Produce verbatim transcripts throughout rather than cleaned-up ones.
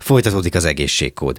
Folytatódik az egészségkód.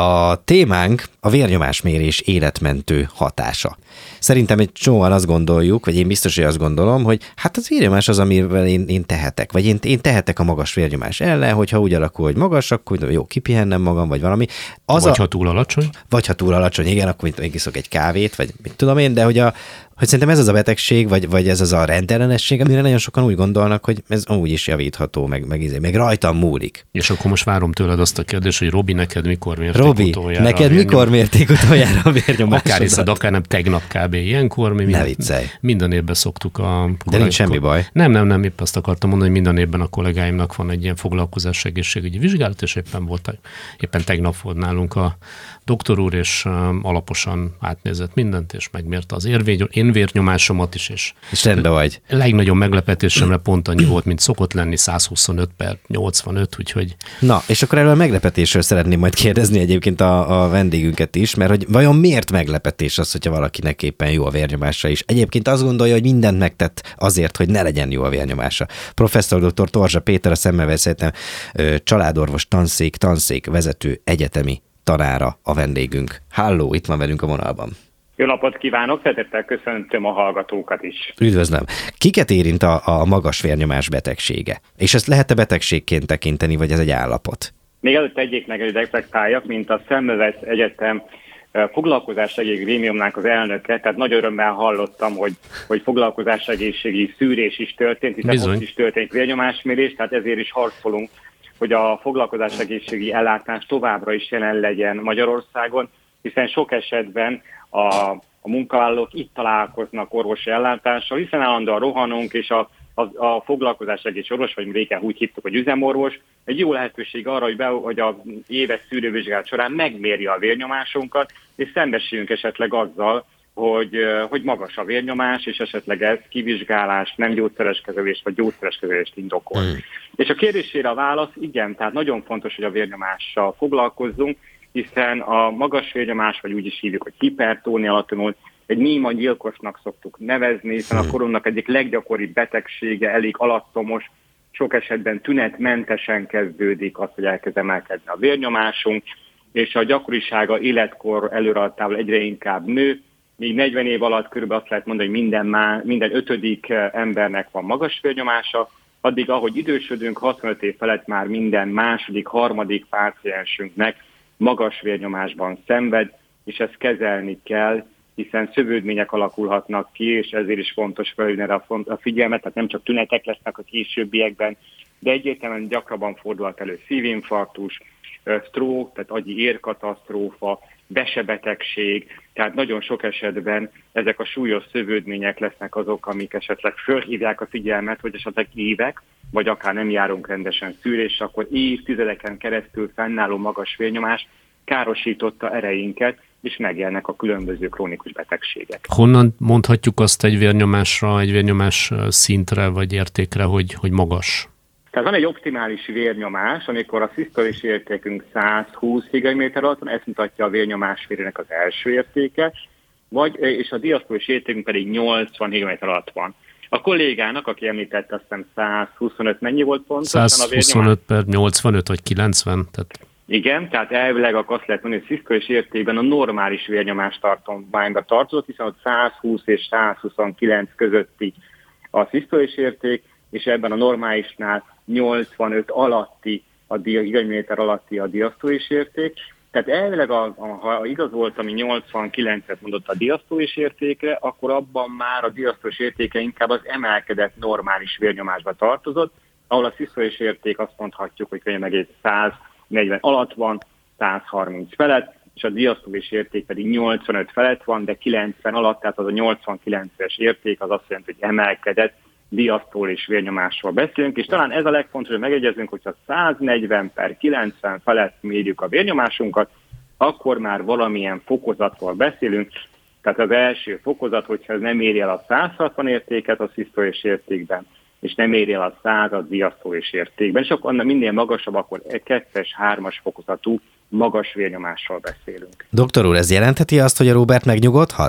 A témánk a vérnyomásmérés életmentő hatása. Szerintem egy csomóan azt gondoljuk, vagy én biztos, hogy azt gondolom, hogy hát az vérnyomás az, amivel én, én tehetek, vagy én, én tehetek a magas vérnyomás ellen, hogyha úgy alakul, hogy magas, akkor jó, kipihennem magam, vagy valami. Az vagy a, ha túl alacsony. Vagy ha túl alacsony, igen, akkor én kiszok egy kávét, vagy mit tudom én, de hogy a hogy szerintem ez az a betegség, vagy, vagy ez az a rendellenesség, amire nagyon sokan úgy gondolnak, hogy ez amúgy is javítható, meg, meg, meg rajtam múlik. És akkor most várom tőled azt a kérdést, hogy Robi, neked mikor mérték Robi, utoljára neked mikor mérték utoljára a vérnyomásodat? Akár hiszed, akár nem, tegnap kb. Ilyenkor. Mi ne viccelj. Minden évben szoktuk a... De nincs semmi baj. Nem, nem, nem, épp azt akartam mondani, hogy minden évben a kollégáimnak van egy ilyen foglalkozás egészségügyi vizsgálat, és éppen volt, éppen tegnap volt nálunk a doktor úr, és alaposan átnézett mindent, és megmérte az érvény, én vérnyomásomat is, és, és rendben vagy. Legnagyobb meglepetésemre pont annyi volt, mint szokott lenni, száz huszonöt per nyolcvanöt, úgyhogy... Na, és akkor erről a meglepetésről szeretném majd kérdezni egyébként a, a vendégünket is, mert hogy vajon miért meglepetés az, hogyha valakinek éppen jó a vérnyomása is? Egyébként azt gondolja, hogy mindent megtett azért, hogy ne legyen jó a vérnyomása. Professzor dr. Torzsa Péter, a Szemmelweis családorvos tanszék, tanszék vezető egyetemi tanára a vendégünk. Halló, itt van velünk a vonalban. Jó napot kívánok, szeretettel köszöntöm a hallgatókat is. Üdvözlöm. Kiket érint a, a magas vérnyomás betegsége? És ezt lehet-e betegségként tekinteni, vagy ez egy állapot? Még előtt egyik meg, hogy reflektáljak, mint a Szemmelweis Egyetem foglalkozássegélyegészségügyi grémiumnak az elnöke, tehát nagy örömmel hallottam, hogy, hogy foglalkozássegészségügyi szűrés is történt, hiszen Bizony. ott is történt vérnyomásmérés, tehát ezért is harcolunk, hogy a foglalkozássegészségügyi ellátás továbbra is jelen legyen Magyarországon, hiszen sok esetben a, a munkavállalók itt találkoznak orvosi ellátással, hiszen állandóan rohanunk, és a, a, a foglalkozássegészségügyi orvos, vagy régen úgy hívtuk, hogy üzemorvos, egy jó lehetőség arra, hogy, be, hogy a éves szűrővizsgálat során megmérje a vérnyomásunkat, és szembesüljünk esetleg azzal, hogy, hogy magas a vérnyomás, és esetleg ez kivizsgálást, nem gyógyszeres kezelést, vagy gyógyszeres kezelést indokol. Mm. És a kérdésére a válasz igen, tehát nagyon fontos, hogy a vérnyomással foglalkozzunk, hiszen a magas vérnyomás, vagy úgy is hívjuk, hogy hipertónia alatt egy néma gyilkosnak szoktuk nevezni, hiszen a koronnak egyik leggyakoribb betegsége, elég alattomos, sok esetben tünetmentesen kezdődik az, hogy elkezd emelkedni a vérnyomásunk, és a gyakorisága életkor előreadtával egyre inkább nő, még negyven év alatt körülbelül azt lehet mondani, hogy minden, má, minden ötödik embernek van magas vérnyomása, addig, ahogy idősödünk, hatvanöt év felett már minden második, harmadik páciensünknek magas vérnyomásban szenved, és ezt kezelni kell, hiszen szövődmények alakulhatnak ki, és ezért is fontos felhívni erre a figyelmet, tehát nem csak tünetek lesznek a későbbiekben, de egyértelműen gyakrabban fordulhat elő szívinfarktus, stroke, tehát agyi érkatasztrófa, vesebetegség, tehát nagyon sok esetben ezek a súlyos szövődmények lesznek azok, amik esetleg fölhívják a figyelmet, hogy esetleg évek, vagy akár nem járunk rendesen szűrésre, akkor évtizedeken keresztül fennálló magas vérnyomás károsította ereinket, és megjelennek a különböző krónikus betegségek. Honnan mondhatjuk azt egy vérnyomásra, egy vérnyomás szintre vagy értékre, hogy, hogy magas? Tehát van egy optimális vérnyomás, amikor a szisztolis értékünk száz húsz higaméter alatt van, ezt mutatja a vérnyomás vérének az első értéke, vagy, és a diasztolis értékünk pedig nyolcvan higaméter alatt van. A kollégának, aki említette, azt hiszem száz huszonöt, mennyi volt pontosan a vérnyomás? száz huszonöt per nyolcvanöt vagy kilencven? Tehát... Igen, tehát elvileg akkor azt lehet mondani, hogy szisztolis értékben a normális vérnyomás tartományba tartozott, hiszen ott száz húsz és száz huszonkilenc közötti a szisztolis érték, és ebben a normálisnál nyolcvanöt alatti, a higaméter alatti a diasztolis érték. Tehát elvileg, a, a, ha igaz volt, ami nyolcvankilencet mondott a diasztolis értékre, akkor abban már a diasztolis értéke inkább az emelkedett normális vérnyomásba tartozott, ahol a szisztolis érték azt mondhatjuk, hogy könnyen meg száz negyven alatt van, száz harminc felett, és a diasztolis érték pedig nyolcvanöt felett van, de kilencven alatt, tehát az a nyolcvankilences érték az azt jelenti, hogy emelkedett diasztolis vérnyomásról beszélünk, és talán ez a legfontosabb, hogy megegyezünk, hogyha száznegyven per kilencven felett mérjük a vérnyomásunkat, akkor már valamilyen fokozatról beszélünk. Tehát az első fokozat, hogyha nem éri el a száz hatvan értéket a szisztolis értékben, és nem éri el a száz a diasztolis értékben, és akkor annál minél magasabb, akkor kettes, hármas fokozatú magas vérnyomásról beszélünk. Doktor úr, ez jelentheti azt, hogy a Róbert megnyugodhat?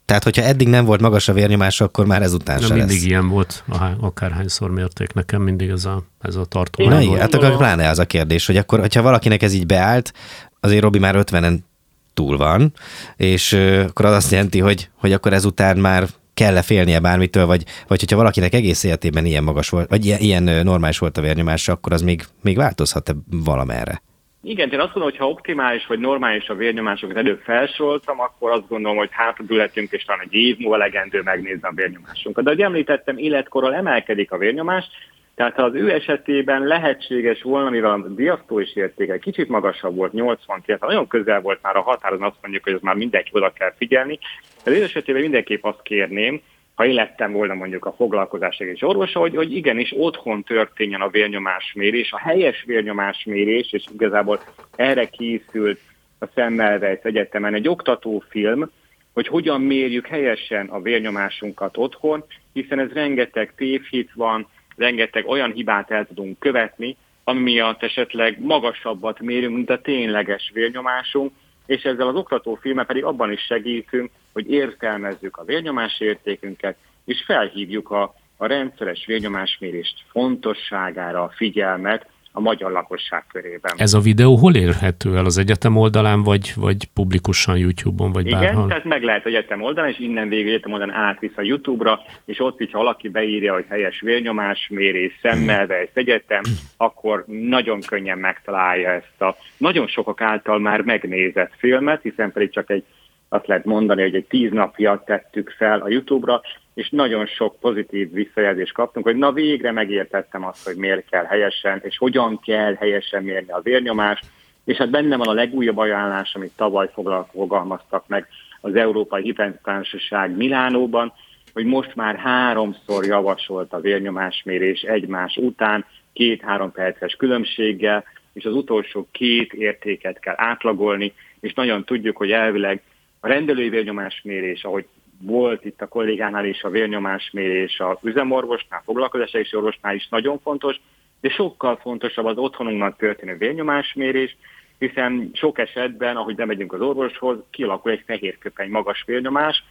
Tehát, hogyha eddig nem volt magas a vérnyomás, akkor már ezután sem lesz. Mindig ilyen volt, akárhányszor mérték nekem, mindig ez a, ez a tartomány. Na igen, hát akkor pláne az a kérdés, hogy akkor, hogyha valakinek ez így beállt, azért Robi már ötvenen túl van, és akkor az azt jelenti, hogy, hogy akkor ezután már kell-e félnie bármitől, vagy, vagy hogyha valakinek egész életében ilyen magas volt, vagy ilyen, ilyen normális volt a vérnyomása, akkor az még, még változhat-e valamerre? Igen, én azt mondom, hogy ha optimális vagy normális a vérnyomásokat előbb felsoroltam, akkor azt gondolom, hogy hátradülhetünk, és talán egy év múlva legendő megnézni a vérnyomásunkat. De ahogy említettem, életkorral emelkedik a vérnyomás, tehát ha az ő esetében lehetséges volna, mivel a diasztólis értéke kicsit magasabb volt, nyolcvankét, nagyon közel volt már a határon, azt mondjuk, hogy ez már mindenki oda kell figyelni. Az ő esetében mindenképp azt kérném, ha én lettem volna mondjuk a foglalkozásegészségügyi orvosa, hogy, hogy igenis otthon történjen a vérnyomásmérés, a helyes vérnyomásmérés, és igazából erre készült a Semmelweis Egyetemen egy oktatófilm, hogy hogyan mérjük helyesen a vérnyomásunkat otthon, hiszen ez rengeteg tévhit van, rengeteg olyan hibát el tudunk követni, ami miatt esetleg magasabbat mérünk, mint a tényleges vérnyomásunk, és ezzel az oktatófilmmel pedig abban is segítünk, hogy értelmezzük a vérnyomás értékünket, és felhívjuk a, a rendszeres vérnyomásmérést fontosságára a figyelmet a magyar lakosság körében. Ez a videó hol érhető el? Az egyetem oldalán, vagy, vagy publikusan YouTube-on, vagy Igen, bárhol? tehát meg lehet egyetem oldalán, és innen végül egyetem oldalán átvisz a YouTube-ra, és ott, hogyha valaki beírja, hogy helyes vérnyomásmérés, Semmelweis Egyetem, akkor nagyon könnyen megtalálja ezt a nagyon sokak által már megnézett filmet, hiszen pedig csak egy, azt lehet mondani, hogy egy tíz napja tettük fel a YouTube-ra, és nagyon sok pozitív visszajelzést kaptunk, hogy na végre megértettem azt, hogy miért kell helyesen, és hogyan kell helyesen mérni a vérnyomást, és hát benne van a legújabb ajánlás, amit tavaly fogalmaztak meg az Európai Hipertársaság Milánóban, hogy most már háromszor javasolt a vérnyomásmérés egymás után, két-három perces különbséggel, és az utolsó két értéket kell átlagolni, és nagyon tudjuk, hogy elvileg a rendelői vérnyomásmérés, ahogy volt itt a kollégánál is a vérnyomásmérés a üzemorvosnál, foglalkozásegészségügyi orvosnál is nagyon fontos, de sokkal fontosabb az otthonunknak történő vérnyomásmérés, hiszen sok esetben, ahogy bemegyünk az orvoshoz, kialakul egy fehérköpeny magas vérnyomás,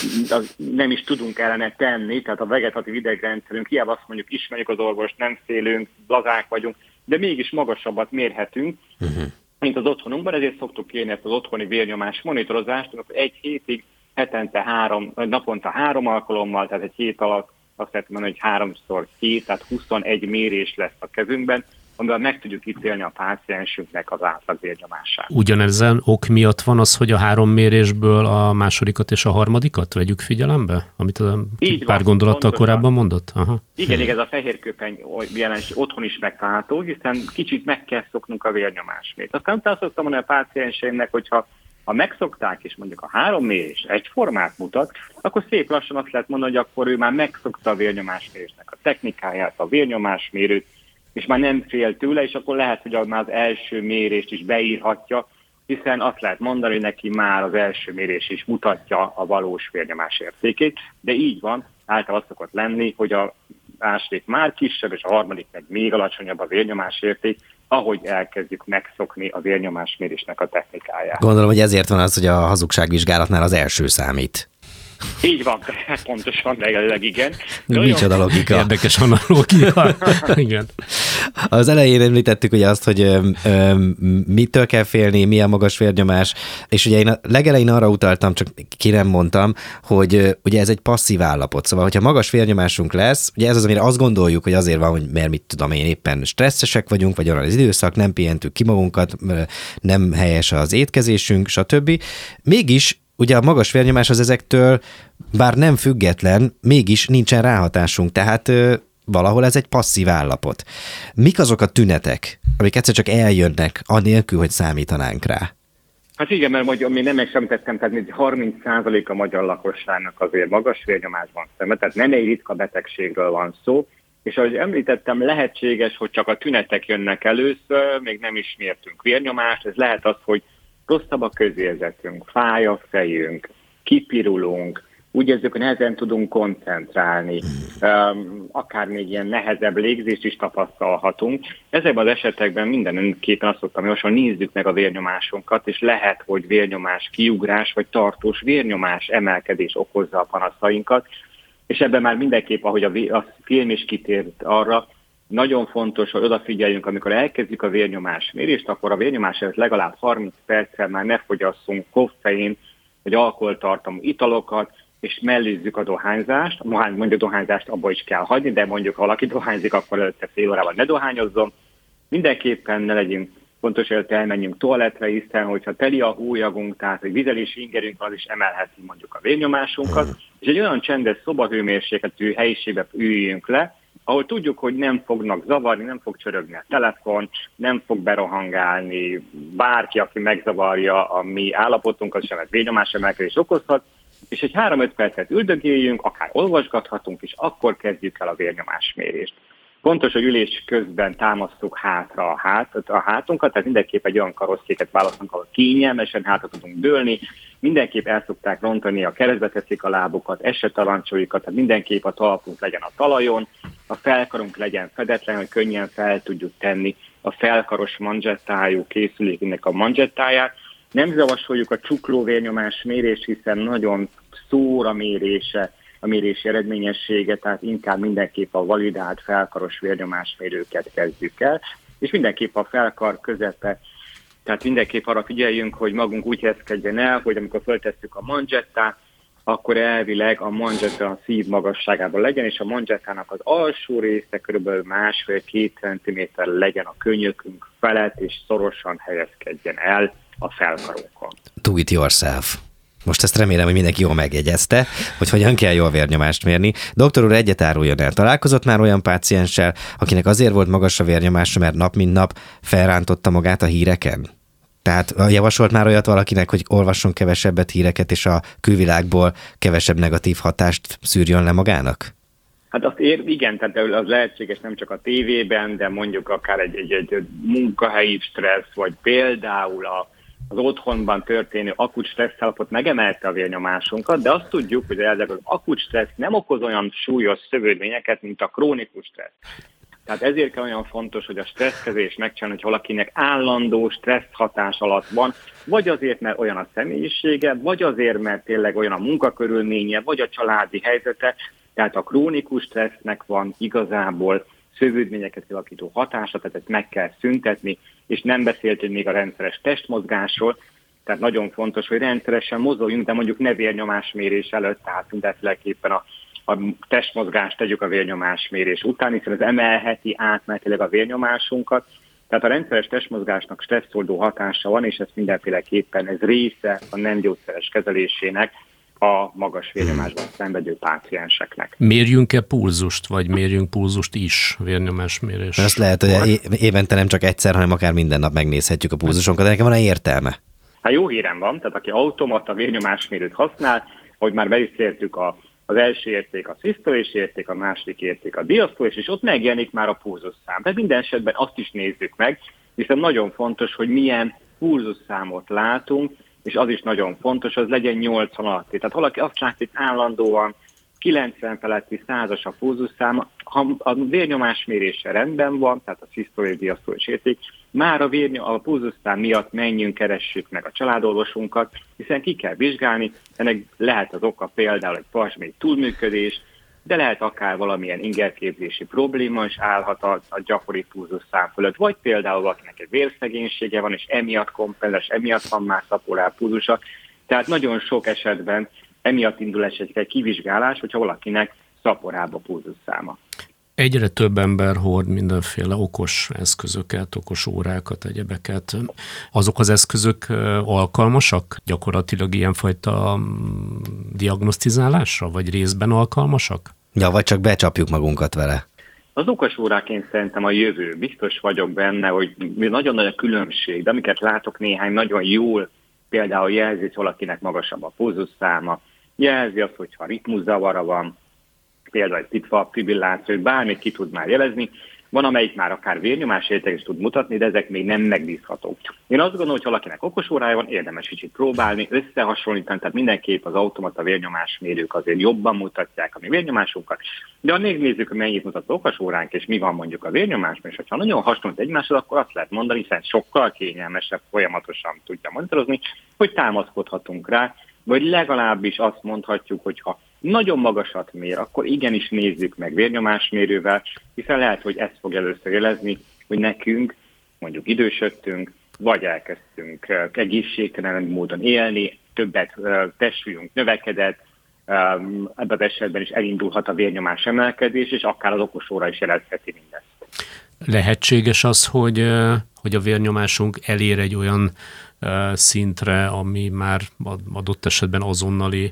nem is tudunk ellene tenni, tehát a vegetatív idegrendszerünk, hiába azt mondjuk ismerjük az orvost, nem félünk, lazák vagyunk, de mégis magasabbat mérhetünk, uh-huh. mint az otthonunkban, ezért szoktuk kérni ezt az otthoni vérnyomás monitorozást, hogy egy hétig hetente három, naponta három alkalommal, tehát egy hét alatt azt lehet mondani, hogy háromszor hét, tehát huszonegy mérés lesz a kezünkben, amivel meg tudjuk ítélni a páciensünknek az átlag vérnyomását. Ugyanezen ok miatt van az, hogy a három mérésből a másodikat és a harmadikat vegyük figyelembe? Amit a így pár van, gondolattal pontosan. Korábban mondott? Aha. Igen, igen, ez a fehérköpeny jelenség otthon is megtalálható, hiszen kicsit meg kell szoknunk a vérnyomásmért. Aztán utána szoktam mondani a pácienseimnek, hogyha ha megszokták, és mondjuk a három mérés egyformát mutat, akkor szép lassan azt lehet mondani, hogy akkor ő már megszokta a vérnyomásmérésnek a technikáját, a vérnyomásmérőt, és már nem fél tőle, és akkor lehet, hogy már az első mérést is beírhatja, hiszen azt lehet mondani, hogy neki már az első mérés is mutatja a valós vérnyomás értékét, de így van, általában az szokott lenni, hogy a második már kisebb, és a harmadik meg még alacsonyabb a vérnyomás érték, ahogy elkezdjük megszokni a vérnyomásmérésnek a technikáját. Gondolom, hogy ezért van az, hogy a hazugságvizsgálatnál az első számít. Így van, pontosan, legalább igen. Micsoda logika. Érdekes analógia. Igen. Az elején említettük ugye azt, hogy ö, ö, mitől kell félni, milyen magas vérnyomás, és ugye én a legelején arra utaltam, csak ki nem mondtam, hogy ö, ugye ez egy passzív állapot. Szóval, hogyha magas vérnyomásunk lesz, ugye ez az, amire azt gondoljuk, hogy azért van, hogy mert mit tudom én, éppen stresszesek vagyunk, vagy olyan az időszak, nem pihentük ki magunkat, nem helyes az étkezésünk, stb. Mégis ugye a magas vérnyomás az ezektől, bár nem független, mégis nincsen ráhatásunk, tehát ö, valahol ez egy passzív állapot. Mik azok a tünetek, amik egyszer csak eljönnek, anélkül, hogy számítanánk rá? Hát igen, mert mondjuk, mi nem megemlítettem, tehát harminc százalék a magyar lakosságnak azért magas vérnyomásban szenved, tehát nem egy ritka betegségről van szó, és ahogy említettem, lehetséges, hogy csak a tünetek jönnek először, még nem is mértünk vérnyomást, ez lehet az, hogy rosszabb a közérzetünk, fáj a fejünk, kipirulunk, úgy érzük, hogy nehezen tudunk koncentrálni, akár még ilyen nehezebb légzést is tapasztalhatunk. Ezekben az esetekben mindenképpen azt szoktam javasolni, nézzük meg a vérnyomásunkat, és lehet, hogy vérnyomás kiugrás, vagy tartós vérnyomás emelkedés okozza a panaszainkat, és ebben már mindenképp, ahogy a, a film is kitért arra, nagyon fontos, hogy odafigyeljünk, amikor elkezdjük a vérnyomás mérést, akkor a vérnyomás előtt legalább harminc perccel már ne fogyasszunk koffein vagy alkoholtartalmú italokat, és mellőzzük a dohányzást. Mondjuk dohányzást abba is kell hagyni, de mondjuk ha valaki dohányzik, akkor előtte fél órában ne dohányozzon. Mindenképpen ne legyünk, fontos, hogy elmenjünk toaletre, hiszen hogyha teli a hólyagunk, tehát egy vizelési ingerünk, az is emelheti mondjuk a vérnyomásunkat, és egy olyan csendes szobahőmérsékletű helyiségbe üljünk le, ahol tudjuk, hogy nem fognak zavarni, nem fog csörögni a telefon, nem fog berohangálni bárki, aki megzavarja a mi állapotunkat, sem ez vérnyomás emelkedés okozhat, és egy három-öt percet üldögéljünk, akár olvasgathatunk, és akkor kezdjük el a vérnyomásmérést. Fontos, hogy ülés közben támasztjuk hátra a, hát, a hátunkat, tehát mindenképp egy olyan karosszéket választunk, ahol kényelmesen hátra tudunk dőlni, mindenképp el szokták rontani, a keresztbe teszik a lábukat, esetarancsoljukat, tehát mindenképp a talpunk legyen a talajon, a felkarunk legyen fedetlen, hogy könnyen fel tudjuk tenni a felkaros manzsettájú készüléknek a manzsettáját. Nem javasoljuk a csuklóvérnyomás mérést, hiszen nagyon szór a mérése, a mérési eredményessége, tehát inkább mindenképp a validált felkaros vérnyomásmérőket kezdjük el, és mindenképp a felkar közepe, tehát mindenképp arra figyeljünk, hogy magunk úgy helyezkedjen el, hogy amikor föltesszük a manzsettát, akkor elvileg a manzsetta a szív magasságában legyen, és a manzsettának az alsó része kb. másfél-két centiméter legyen a könyökünk felett, és szorosan helyezkedjen el a felkarunkon. Do it yourself. Most ezt remélem, hogy mindenki jól megjegyezte, hogy hogyan kell jól vérnyomást mérni. Doktor úr, egyet áruljon el. Találkozott már olyan pácienssel, akinek azért volt magas a vérnyomása, mert nap mint nap felrántotta magát a híreken? Tehát javasolt már olyat valakinek, hogy olvasson kevesebbet híreket, és a külvilágból kevesebb negatív hatást szűrjön le magának? Hát azt ér, igen, tehát az lehetséges nem csak a tévében, de mondjuk akár egy, egy, egy munkahelyi stressz, vagy például a az otthonban történő akut stresszálapot megemelte a vérnyomásunkat, de azt tudjuk, hogy az akut stressz nem okoz olyan súlyos szövődményeket, mint a krónikus stressz. Tehát ezért kell olyan fontos, hogy a stresszkezés megcsinálni, hogy valakinek állandó stressz hatás alatt van, vagy azért, mert olyan a személyisége, vagy azért, mert tényleg olyan a munkakörülménye, vagy a családi helyzete, tehát a krónikus stressznek van igazából szövődményeket kialakító hatása, tehát ezt meg kell szüntetni, és nem beszéltünk még a rendszeres testmozgásról, tehát nagyon fontos, hogy rendszeresen mozogjunk, de mondjuk ne vérnyomásmérés előtt, tehát mindenféleképpen a, a testmozgást tegyük a vérnyomásmérés után, hiszen ez emelheti átmenetileg a vérnyomásunkat, tehát a rendszeres testmozgásnak stresszoldó hatása van, és ez mindenféleképpen ez része a nem gyógyszeres kezelésének, a magas vérnyomásban szenvedő pácienseknek. Mérjünk-e pulzust, vagy mérjünk pulzust is vérnyomásmérés? Azt lehet, hogy évente nem csak egyszer, hanem akár minden nap megnézhetjük a pulzusunkat, de nekem van-e értelme? Hát jó hírem van, tehát aki automata vérnyomásmérőt használ, hogy már beszéltük, a, az első érték a szisztolés érték, a második érték a diasztolés, és ott megjelenik már a pulzusszám. Tehát minden esetben azt is nézzük meg, hiszen nagyon fontos, hogy milyen pulzusszámot látunk, és az is nagyon fontos, az legyen nyolcvan alatti. Tehát valaki azt látja, hogy állandóan kilencven feletti százas a pulzusszáma, ha a vérnyomás mérése rendben van, tehát a szisztolés, diasztolés érték, már a, vérnyom, a pulzusszám miatt menjünk, keressük meg a családorvosunkat, hiszen ki kell vizsgálni, ennek lehet az oka például egy pajzsmirigy túlműködés, de lehet akár valamilyen ingerképzési probléma is állhat a, a gyakori pulzusszám fölött, vagy például valakinek egy vérszegénysége van, és emiatt kompenzás, emiatt van már szaporál pulzusa. Tehát nagyon sok esetben emiatt indul egy kivizsgálás, hogyha valakinek szaporább a pulzusszáma. Egyre több ember hord mindenféle okos eszközöket, okos órákat, egyebeket. Azok az eszközök alkalmasak gyakorlatilag ilyenfajta diagnosztizálásra, vagy részben alkalmasak? Ja, vagy csak becsapjuk magunkat vele. Az okos óráként szerintem a jövő. Biztos vagyok benne, hogy nagyon nagy a különbség, de amiket látok néhány nagyon jól, például jelzi, hogy valakinek magasabb a pulzusszáma, jelzi azt, hogyha ritmuszavara van, például egy pitva, fibrilláció, bármit ki tud már jelezni. Van, amelyik már akár vérnyomásértéket is tud mutatni, de ezek még nem megbízhatók. Én azt gondolom, hogy valakinek okos órája van, érdemes kicsit próbálni, összehasonlítani, tehát mindenképp az automata vérnyomásmérők azért jobban mutatják a mi vérnyomásunkat, de ha nézzük, hogy mennyit mutat az okos óránk, és mi van mondjuk a vérnyomásban, és ha nagyon hasonlít egymáshoz, akkor azt lehet mondani, hiszen sokkal kényelmesebb, folyamatosan tudja monitorozni, hogy támaszkodhatunk rá, vagy legalábbis azt mondhatjuk, hogy ha nagyon magasat mér, akkor igenis nézzük meg vérnyomásmérővel, hiszen lehet, hogy ezt fog először jelezni, hogy nekünk, mondjuk idősödtünk, vagy elkezdtünk egészségtelen módon élni, többet testsúlyunk növekedett, ebben az esetben is elindulhat a vérnyomás emelkedés, és akár az okosóra is jelezheti mindezt. Lehetséges az, hogy, hogy a vérnyomásunk elér egy olyan szintre, ami már adott esetben azonnali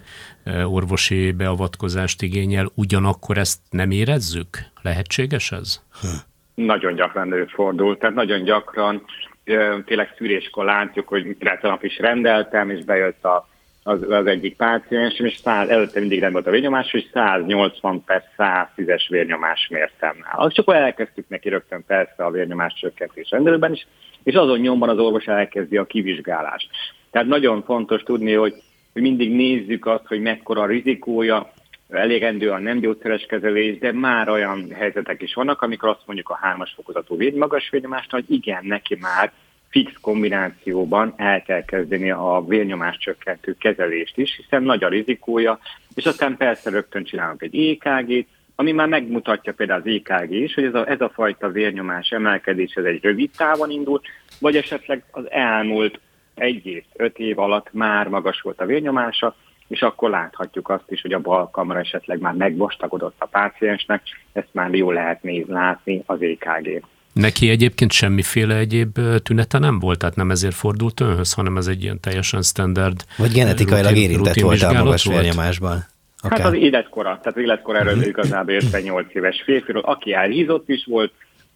orvosi beavatkozást igényel, ugyanakkor ezt nem érezzük? Lehetséges ez? Hm. Nagyon gyakran előfordul, tehát nagyon gyakran tényleg szűréskor látjuk, hogy tegnap is rendeltem, és bejött a, az, az egyik páciens, és száz, előtte mindig rendben volt a vérnyomás, és száznyolcvan per száztízes vérnyomás mértem nála. Az csak elkezdtük neki rögtön persze a vérnyomás csökkentés rendelőben is, és azon nyomban az orvos elkezdi a kivizsgálást. Tehát nagyon fontos tudni, hogy, hogy mindig nézzük azt, hogy mekkora a rizikója, elégendő a nem gyógyszeres kezelés, de már olyan helyzetek is vannak, amikor azt mondjuk a hármas fokozatú vér, magas vérnyomásnál, hogy igen, neki már fix kombinációban el kell kezdeni a vérnyomás csökkentő kezelést is, hiszen nagy a rizikója, és aztán persze rögtön csinálunk egy é ká gét, ami már megmutatja például az é ká gé is, hogy ez a, ez a fajta vérnyomás emelkedés ez egy rövid távon indul, vagy esetleg az elmúlt egy év, öt év alatt már magas volt a vérnyomása, és akkor láthatjuk azt is, hogy a bal kamara esetleg már megvastagodott a páciensnek, ezt már jól lehet nézni, látni az é ká gén. Neki egyébként semmiféle egyéb tünete nem volt, tehát nem ezért fordult önhöz, hanem ez egy ilyen teljesen standard. Vagy genetikailag rutin, érintett volt a magas vérnyomásban. Okay. Hát az életkora, tehát az életkoráról uh-huh. igazából ötvennyolc éves férfiról, aki elhízott is volt,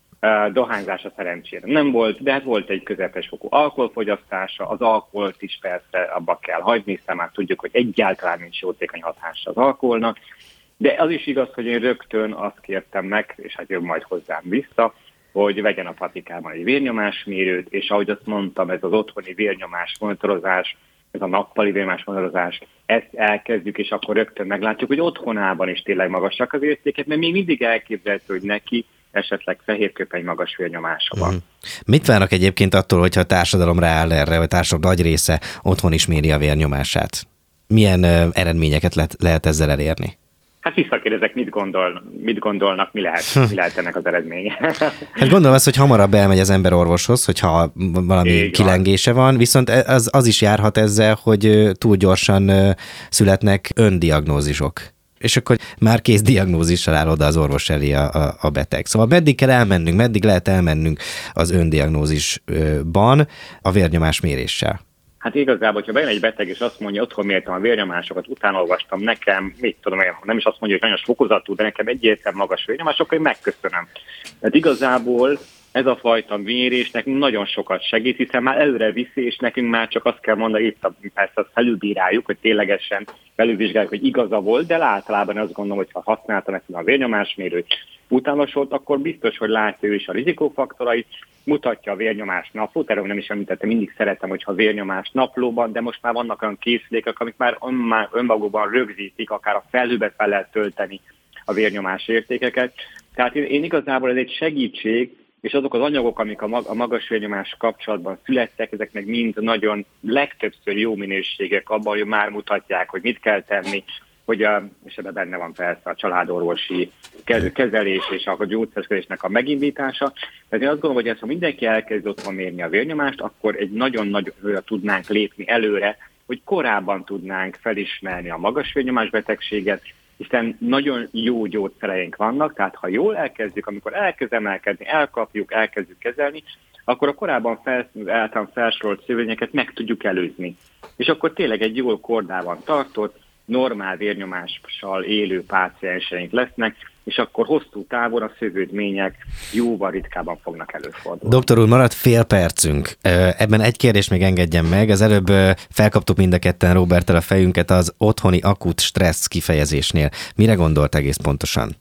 dohányzása szerencsére nem volt, de hát volt egy közepes fokú alkoholfogyasztása, az alkoholt is persze abba kell hagyni, hiszen már tudjuk, hogy egyáltalán nincs jótékony hatása az alkoholnak, de az is igaz, hogy én rögtön azt kértem meg, és hát jön majd hozzám vissza, hogy vegyen a patikában egy vérnyomásmérőt, és ahogy azt mondtam, ez az otthoni vérnyomás monitorozás, ez a nappali vérnyomás monitorozás, ezt elkezdjük, és akkor rögtön meglátjuk, hogy otthonában is tényleg magasak az értékek, mert még mindig elképzelhető, hogy neki esetleg fehérköpeny magas vérnyomása van. Mm. Mit várnak egyébként attól, hogyha a társadalom rááll erre, vagy a társadalom nagy része otthon is méri a vérnyomását? Milyen uh, eredményeket lehet, lehet ezzel elérni? Hát visszakérdezek, mit, gondol, mit gondolnak, mi lehet, mi lehet ennek az eredménye. Hát gondolom azt, hogy hamarabb elmegy az ember orvoshoz, hogyha valami Így kilengése van. van, viszont az, az is járhat ezzel, hogy túl gyorsan születnek öndiagnózisok. És akkor már kész diagnózissal áll oda az orvos elé a, a, a beteg. Szóval meddig kell elmennünk, meddig lehet elmennünk az öndiagnózisban a vérnyomás méréssel? Hát igazából, hogyha bejön egy beteg, és azt mondja, otthon mértem a vérnyomásokat, utána olvastam, nekem, mit tudom én, nem is azt mondja, hogy nagyon fokozatú, de nekem egyértelműen magas vérnyomás, akkor én megköszönöm. Tehát igazából ez a fajta mérés nekünk nagyon sokat segít, hiszen már előre viszi, és nekünk már csak azt kell mondani, itt a, persze azt felülbíráljuk, hogy ténylegesen felülvizsgáljuk, hogy igaza volt, de általában azt gondolom, hogy ha használta nekünk a vérnyomásmérőt utánosolt, akkor biztos, hogy látja ő is a rizikófaktorait, mutatja a vérnyomás naplót, erről nem is említettem, mindig szeretem, hogyha a vérnyomás naplóban, de most már vannak olyan készülékek, amik már, ön, már önmagukban rögzítik, akár a felhőbe fel lehet tölteni a vérnyomás értékeket. Tehát én, én igazából ez egy segítség, és azok az anyagok, amik a, mag, a magas vérnyomás kapcsolatban születtek, ezek meg mind nagyon legtöbbször jó minőségek abban, hogy már mutatják, hogy mit kell tenni, hogy a, és ebben benne van persze a családorvosi kezelés és a gyógyszerkezésnek a megindítása. Tehát én azt gondolom, hogy ezt, ha mindenki elkezd otthon mérni a vérnyomást, akkor egy nagyon nagyra tudnánk lépni előre, hogy korábban tudnánk felismerni a magas vérnyomás betegséget, hiszen nagyon jó gyógyszereink vannak, tehát ha jól elkezdjük, amikor elkezd emelkedni, elkapjuk, elkezdjük kezelni, akkor a korábban fel, általán felsorolt szövényeket meg tudjuk előzni. És akkor tényleg egy jól kordában tartott, normál vérnyomással élő pácienseink lesznek, és akkor hosszú távon a szövődmények jóval ritkábban fognak előfordulni. Doktor úr, maradt fél percünk. Ebben egy kérdés még engedjen meg. Az előbb felkaptuk mind a ketten Róberttel a fejünket az otthoni akut stressz kifejezésnél. Mire gondolt egész pontosan?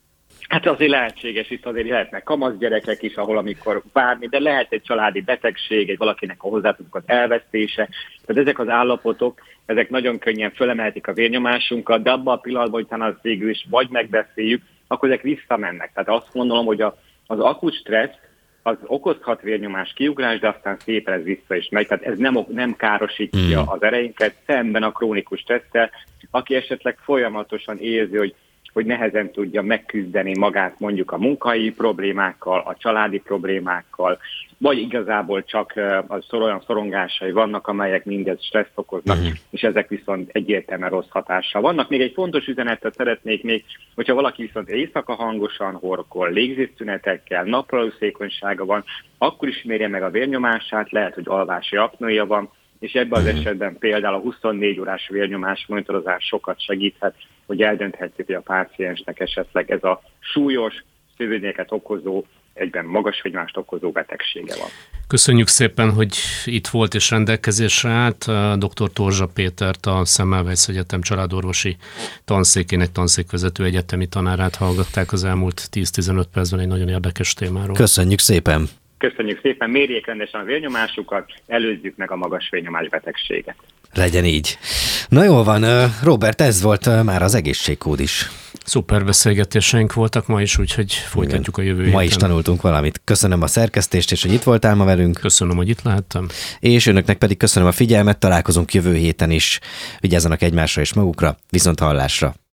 Hát azért lehetséges, itt azért lehetnek kamasz gyerekek is, ahol amikor várni, de lehet egy családi betegség, egy valakinek a hozzátartozók az elvesztése. Tehát ezek az állapotok, ezek nagyon könnyen fölemelhetik a vérnyomásunkat, de abban a pillanatban, hogy talán az végül is vagy megbeszéljük, akkor ezek visszamennek. Tehát azt gondolom, hogy a, az akut stressz az okozhat vérnyomás kiugrás, de aztán szépen ez vissza is megy. Tehát ez nem, nem károsítja az ereinket, szemben a krónikus stresszel, aki esetleg folyamatosan érzi, hogy hogy nehezen tudja megküzdeni magát mondjuk a munkai problémákkal, a családi problémákkal, vagy igazából csak az olyan szorongásai vannak, amelyek mindez stresszt okoznak, uh-huh. és ezek viszont egyértelműen rossz hatással vannak. Még egy fontos üzenetet szeretnék még, hogyha valaki viszont éjszaka hangosan horkol, légzésszünetekkel, napraluszékonysága van, akkor is mérje meg a vérnyomását, lehet, hogy alvási apnója van, és ebben az esetben például a huszonnégy órás vérnyomás monitorozás sokat segíthet, hogy eldönthetjük, hogy a páciensnek esetleg ez a súlyos, szövődményeket okozó, egyben magas vérnyomást okozó betegsége van. Köszönjük szépen, hogy itt volt és rendelkezésre állt. dr. Torzsa Pétert, a Semmelweis Egyetem családorvosi tanszékének tanszékvezető egyetemi tanárát hallgatták az elmúlt tíz-tizenöt percben egy nagyon érdekes témáról. Köszönjük szépen! Köszönjük szépen, mérjék rendesen a vérnyomásukat, előzzük meg a magas vérnyomás betegséget. Legyen így. Na jól van, Robert, ez volt már az egészségkód is. Szuper beszélgetéseink voltak ma is, úgyhogy folytatjuk a jövő héten. Ma is tanultunk valamit. Köszönöm a szerkesztést, és hogy itt voltál ma velünk. Köszönöm, hogy itt lehettem. És önöknek pedig köszönöm a figyelmet, találkozunk jövő héten is. Vigyázzanak egymásra és magukra, viszont hallásra.